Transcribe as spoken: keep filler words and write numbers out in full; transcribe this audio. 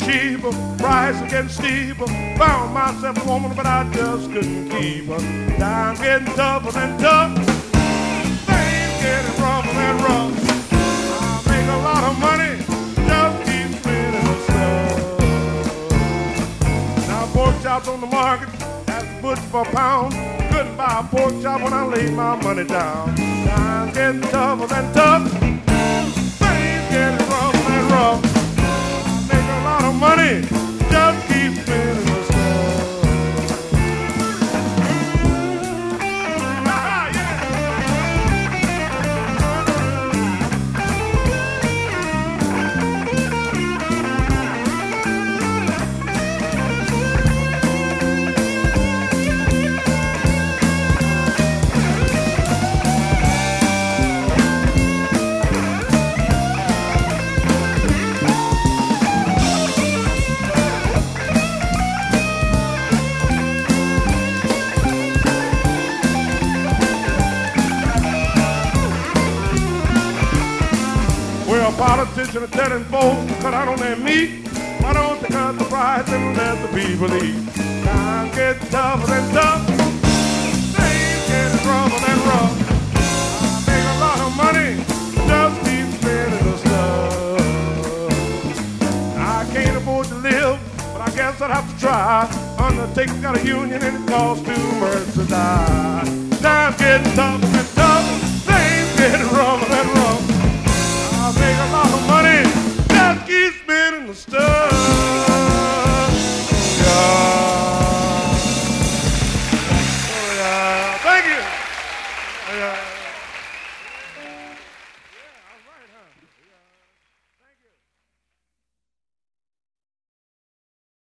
cheaper, price is getting steeper. Found myself a woman, but I just couldn't keep her. Time's getting tougher than tough. Things getting rougher than rough. I make a lot of money, just keep spending the stuff. Now pork chops on the market, at the butcher for a pound. Couldn't buy a pork chop when I laid my money down. Time's getting tougher than tough. Things getting rougher than rough. Make a lot of money, just keep spending the stuff. Ah, yeah. Well, politicians are telling folks to cut out on their meat. Why don't they cut the price and let the people eat? Times get tougher than tough. Things get rougher than rough. I make a lot of money, just keep spending the stuff. I can't afford to live, but I guess I'd have to try. Undertaker's got a union and it costs too much to die. Times get tougher than tough. Things get rougher than rough. I make a lot of money, just keep spending the stuff. Oh, yeah. Oh, yeah. Thank you. Oh, yeah.